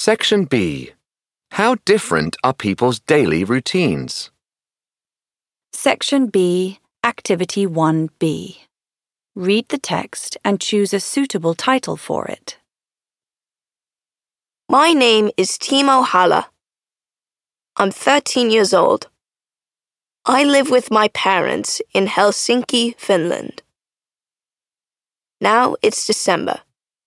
Section B. How different are people's daily routines? Section B, Activity 1B. Read the text and choose a suitable title for it. My name is Timo Halla. I'm 13 years old. I live with my parents in Helsinki, Finland. Now it's December.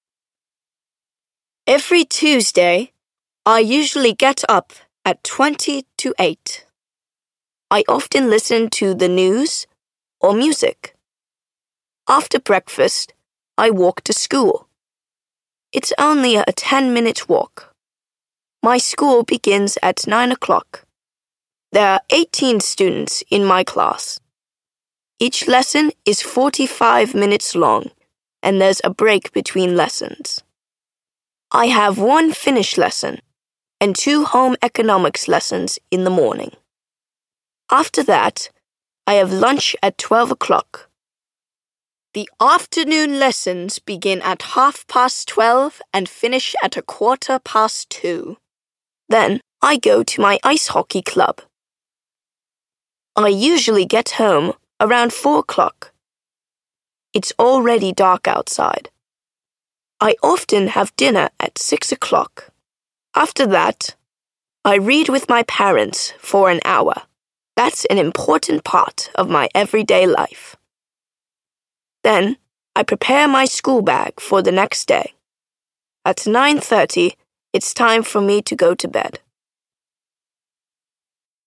Every Tuesday, I usually get up at 20 to 8. I often listen to the news or music. After breakfast, I walk to school. It's only a 10-minute walk. My school begins at 9 o'clock. There are 18 students in my class. Each lesson is 45 minutes long, and there's a break between lessons. I have one Finnish lesson and 2 home economics lessons in the morning. After that, I have lunch at 12 o'clock. The afternoon lessons begin at 12:30 and finish at 2:15. Then I go to my ice hockey club. I usually get home around 4 o'clock. It's already dark outside. I often have dinner at 6 o'clock. After that, I read with my parents for an hour. That's an important part of my everyday life. Then, I prepare my school bag for the next day. At 9:30, it's time for me to go to bed.